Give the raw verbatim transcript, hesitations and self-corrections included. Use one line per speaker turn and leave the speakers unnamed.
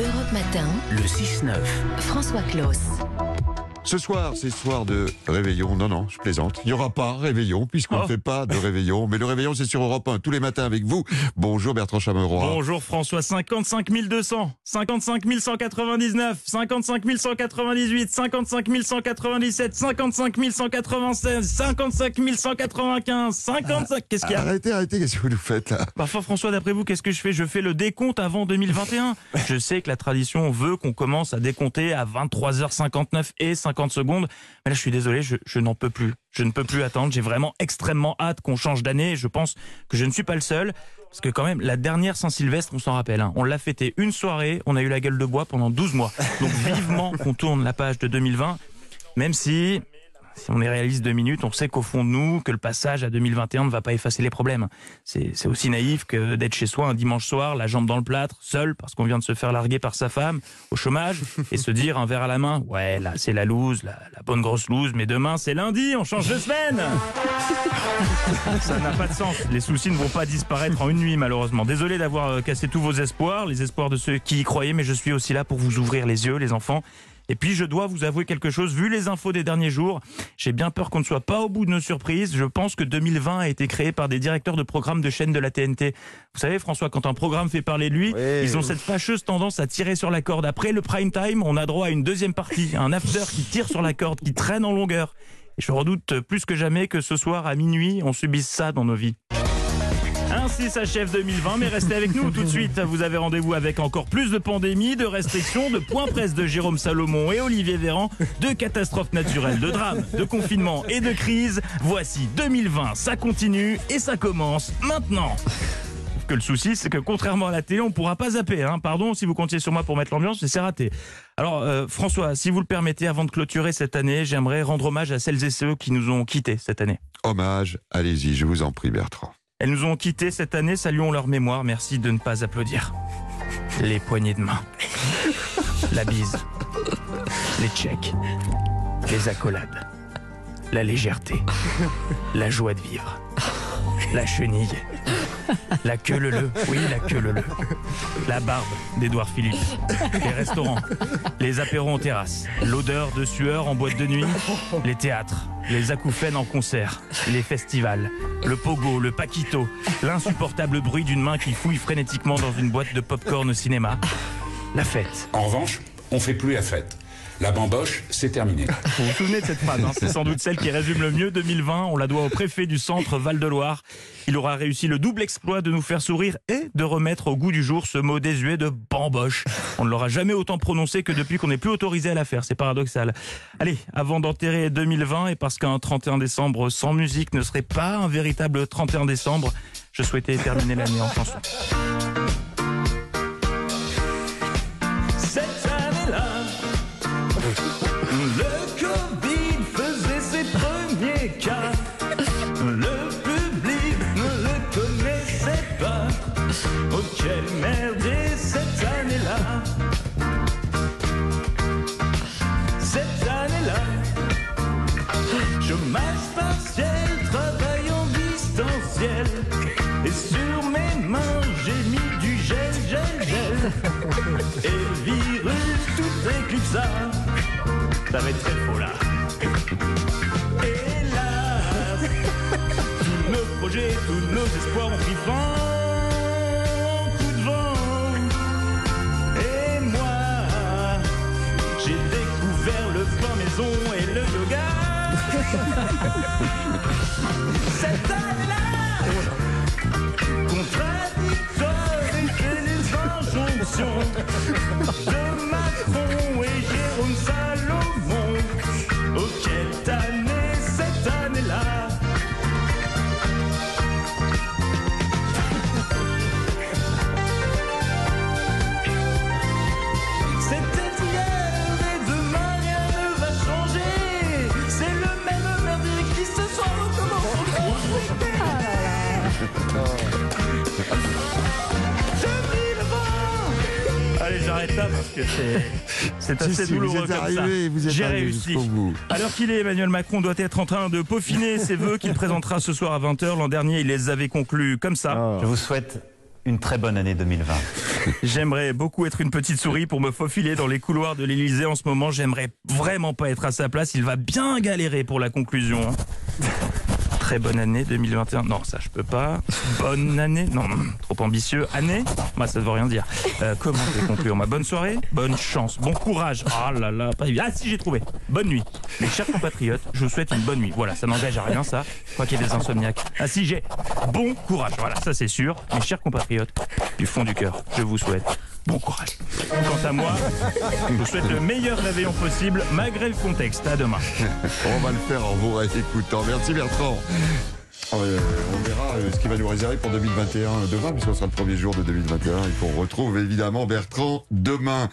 Europe Matin,
Le six neuf.
François Claus.
Ce soir, c'est soir de réveillon. Non, non, je plaisante. Il n'y aura pas réveillon, puisqu'on ne
Oh.
fait pas de réveillon. Mais le réveillon, c'est sur Europe un, tous les matins avec vous. Bonjour Bertrand Chameroy.
Bonjour François, cinquante-cinq mille deux cents, cinquante-cinq mille cent quatre-vingt-dix-neuf, cinquante-cinq mille cent quatre-vingt-dix-huit, cinquante-cinq mille cent quatre-vingt-dix-sept, cinquante-cinq mille cent quatre-vingt-seize, cinquante-cinq mille cent quatre-vingt-quinze, cinquante-cinq... Qu'est-ce qu'il y a ?
Arrêtez, arrêtez, qu'est-ce que vous nous faites là?
Parfois François, d'après vous, qu'est-ce que je fais ? Je fais le décompte avant deux mille vingt et un. Je sais que la tradition veut qu'on commence à décompter à vingt-trois heures cinquante-neuf et cinquante secondes. Mais là, je suis désolé, je, je n'en peux plus. Je ne peux plus attendre. J'ai vraiment extrêmement hâte qu'on change d'année. Et je pense que je ne suis pas le seul. Parce que quand même, la dernière Saint-Sylvestre, on s'en rappelle, hein, on l'a fêté une soirée, on a eu la gueule de bois pendant douze mois. Donc vivement qu'on tourne la page de deux mille vingt, même si... Si on est réaliste deux minutes, on sait qu'au fond de nous, que le passage à deux mille vingt et un ne va pas effacer les problèmes. C'est, c'est aussi naïf que d'être chez soi un dimanche soir, la jambe dans le plâtre, seul, parce qu'on vient de se faire larguer par sa femme, au chômage, et se dire un verre à la main, ouais, là, c'est la loose, la, la bonne grosse loose, mais demain, c'est lundi, on change de semaine. Ça n'a pas de sens. Les soucis ne vont pas disparaître en une nuit, malheureusement. Désolé d'avoir cassé tous vos espoirs, les espoirs de ceux qui y croyaient, mais je suis aussi là pour vous ouvrir les yeux, les enfants. Et puis je dois vous avouer quelque chose, vu les infos des derniers jours, j'ai bien peur qu'on ne soit pas au bout de nos surprises. Je pense que deux mille vingt a été créé par des directeurs de programmes de chaînes de la T N T. Vous savez François, quand un programme fait parler de lui,
Oui.
ils ont cette fâcheuse tendance à tirer sur la corde. Après le prime time, on a droit à une deuxième partie, un after qui tire sur la corde, qui traîne en longueur. Et je redoute plus que jamais que ce soir à minuit, on subisse ça dans nos vies. Ainsi s'achève deux mille vingt, mais restez avec nous tout de suite. Vous avez rendez-vous avec encore plus de pandémies, de restrictions, de points presse de Jérôme Salomon et Olivier Véran, de catastrophes naturelles, de drames, de confinements et de crises. Voici deux mille vingt, ça continue et ça commence maintenant. Sauf que le souci, c'est que contrairement à la télé, on ne pourra pas zapper. Hein. Pardon si vous comptiez sur moi pour mettre l'ambiance, mais c'est raté. Alors euh, François, si vous le permettez, avant de clôturer cette année, j'aimerais rendre hommage à celles et ceux qui nous ont quittés cette année.
Hommage, allez-y, je vous en prie Bertrand.
Elles nous ont quittés cette année, saluons leur mémoire, merci de ne pas applaudir. Les poignées de main, la bise, les tchèques, les accolades, la légèreté, la joie de vivre, la chenille, la queue leu-leu, oui la queue leu-leu, la barbe d'Édouard Philippe, les restaurants, les apéros en terrasse, l'odeur de sueur en boîte de nuit, les théâtres, les acouphènes en concert, les festivals, le pogo, le paquito, l'insupportable bruit d'une main qui fouille frénétiquement dans une boîte de pop-corn au cinéma, la fête.
En revanche, on fait plus la fête. La bamboche, c'est terminé.
Vous vous souvenez de cette phrase, hein, c'est sans doute celle qui résume le mieux deux mille vingt. On la doit au préfet du centre Val-de-Loire. Il aura réussi le double exploit de nous faire sourire et de remettre au goût du jour ce mot désuet de bamboche. On ne l'aura jamais autant prononcé que depuis qu'on n'est plus autorisé à la faire. C'est paradoxal. Allez, avant d'enterrer deux mille vingt, et parce qu'un trente et un décembre sans musique ne serait pas un véritable trente et un décembre, je souhaitais terminer l'année en chanson. Cette année-là, le Covid faisait ses premiers cas. Le public ne le connaissait pas. Oh quelle merdier cette année-là. Cette année-là, chômage partiel, travail en distanciel. Et sur mes mains j'ai mis du gel, gel, gel. Et le virus tout éclipsa. Ça va être très faux là. Hélas, tous nos projets, tous nos espoirs ont pris vent, coup de vent. Et moi, j'ai découvert le pain maison et le yoga. Cette année-là, contradictoire et les injonctions de Macron et Jérôme Salomon. Oh quelle année cette année-là. C'était hier et demain rien ne va changer. C'est le même merdier qui ce soir recommence. Je vis le vent. Allez, j'arrête là parce que c'est, c'est assez
Si, si,
douloureux
vous êtes
comme
arrivé,
ça.
vous êtes
J'ai
arrivé
réussi.
jusqu'au bout.
Alors qu'il est, Emmanuel Macron doit être en train de peaufiner ses vœux qu'il présentera ce soir à vingt heures. L'an dernier, il les avait conclus comme ça.
Je vous souhaite
une très bonne année deux mille vingt.
J'aimerais beaucoup être une petite souris pour me faufiler dans les couloirs de l'Élysée en ce moment. J'aimerais vraiment pas être à sa place. Il va bien galérer pour la conclusion. hein. Très bonne année deux mille vingt et un. Non, ça je peux pas. Bonne année. Non, non, trop ambitieux. Année. Moi, ça ne veut rien dire. Euh, comment je vais conclure ma bonne soirée? Bonne chance. Bon courage. Ah là là, pas évident. Ah si, j'ai trouvé. Bonne nuit. Mes chers compatriotes, je vous souhaite une bonne nuit. Voilà, ça n'engage à rien, ça. Je crois qu'il y a des insomniaques. Ah si, j'ai bon courage. Voilà, ça c'est sûr. Mes chers compatriotes, du fond du cœur, je vous souhaite bon courage. Quant à moi, je vous souhaite le meilleur réveillon possible, malgré le contexte. À demain.
On va le faire en vous réécoutant. Merci Bertrand. Euh, on verra euh, ce qu'il va nous réserver pour deux mille vingt et un demain, puisque ce sera le premier jour de deux mille vingt et un et qu'on retrouve évidemment Bertrand demain.